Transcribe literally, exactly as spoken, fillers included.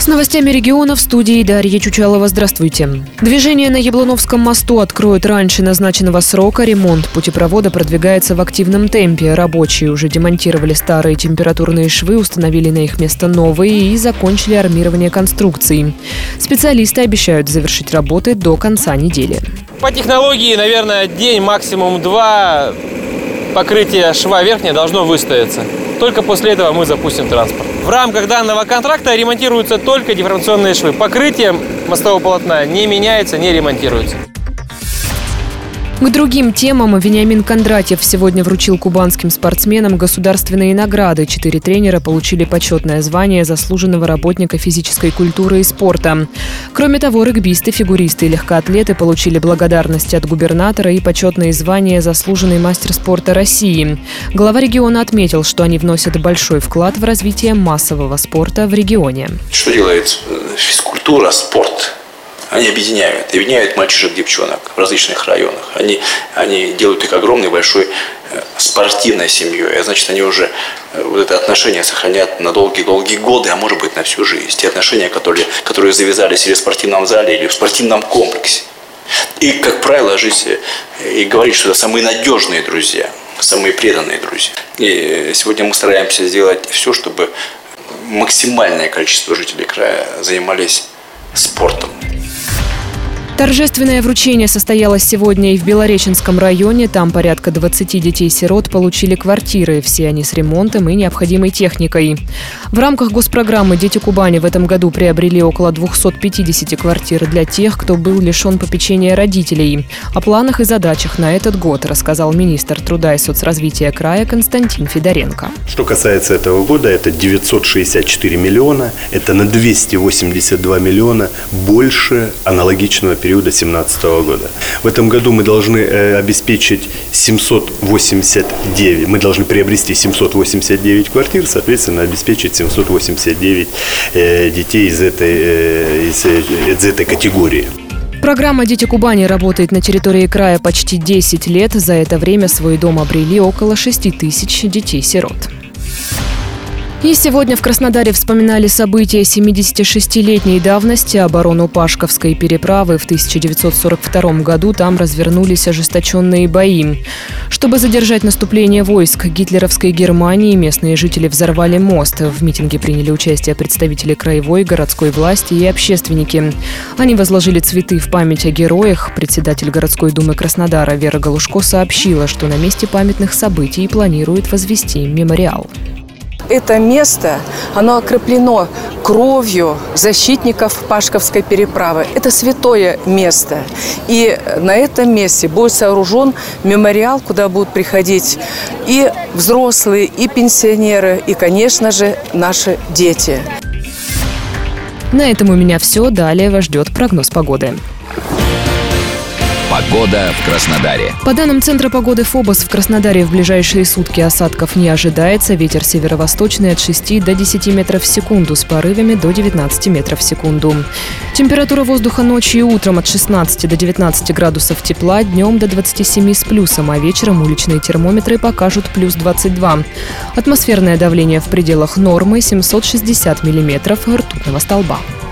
С новостями региона в студии Дарья Чучалова. Здравствуйте. Движение на Яблоновском мосту откроют раньше назначенного срока. Ремонт путепровода продвигается в активном темпе. Рабочие уже демонтировали старые температурные швы, установили на их место новые и закончили армирование конструкций. Специалисты обещают завершить работы до конца недели. По технологии, наверное, день, максимум два, покрытие шва верхнее должно выстояться. Только после этого мы запустим транспорт. В рамках данного контракта ремонтируются только дифференционные швы. Покрытие мостового полотна не меняется, не ремонтируется. К другим темам Вениамин Кондратьев сегодня вручил кубанским спортсменам государственные награды. Четыре тренера получили почетное звание заслуженного работника физической культуры и спорта. Кроме того, регбисты, фигуристы и легкоатлеты получили благодарность от губернатора и почетные звания «Заслуженный мастер спорта России». Глава региона отметил, что они вносят большой вклад в развитие массового спорта в регионе. Что делает физкультура, спорт? Они объединяют, объединяют мальчишек, девчонок в различных районах. Они, они делают их огромной, большой спортивной семьей. А значит, они уже вот это отношение сохранят на долгие-долгие годы, а может быть на всю жизнь. Те отношения, которые, которые завязались или в спортивном зале, или в спортивном комплексе. И, как правило, жить и говорить, что это самые надежные друзья, самые преданные друзья. И сегодня мы стараемся сделать все, чтобы максимальное количество жителей края занимались спортом. Торжественное вручение состоялось сегодня и в Белореченском районе. Там порядка двадцати детей-сирот получили квартиры. Все они с ремонтом и необходимой техникой. В рамках госпрограммы «Дети Кубани» в этом году приобрели около двухсот пятидесяти квартир для тех, кто был лишен попечения родителей. О планах и задачах на этот год рассказал министр труда и соцразвития края Константин Федоренко. Что касается этого года, это девятьсот шестьдесят четыре миллиона. Это на двести восемьдесят два миллиона больше аналогичного периода. периода две тысячи семнадцатого года. В этом году мы должны э, обеспечить семьсот восемьдесят девять, мы должны приобрести семьсот восемьдесят девять квартир, соответственно, обеспечить семьсот восемьдесят девять э, детей из этой, э, из, из этой категории. Программа «Дети Кубани» работает на территории края почти десять лет. За это время свой дом обрели около шести тысяч детей-сирот. И сегодня в Краснодаре вспоминали события семидесятишестилетней давности. Оборону Пашковской переправы в тысяча девятьсот сорок втором году там развернулись ожесточенные бои. Чтобы задержать наступление войск гитлеровской Германии, местные жители взорвали мост. В митинге приняли участие представители краевой, городской власти и общественники. Они возложили цветы в память о героях. Председатель городской думы Краснодара Вера Галушко сообщила, что на месте памятных событий планирует возвести мемориал. Это место, оно окреплено кровью защитников Пашковской переправы. Это святое место. И на этом месте будет сооружен мемориал, куда будут приходить и взрослые, и пенсионеры, и, конечно же, наши дети. На этом у меня все. Далее вас ждет прогноз погоды. Погода в Краснодаре. По данным Центра погоды ФОБОС, в Краснодаре в ближайшие сутки осадков не ожидается. Ветер северо-восточный от шести до десяти метров в секунду с порывами до девятнадцати метров в секунду. Температура воздуха ночью и утром от шестнадцати до девятнадцати градусов тепла, днем до двадцати семи с плюсом, а вечером уличные термометры покажут плюс двадцать два. Атмосферное давление в пределах нормы семьсот шестьдесят миллиметров ртутного столба.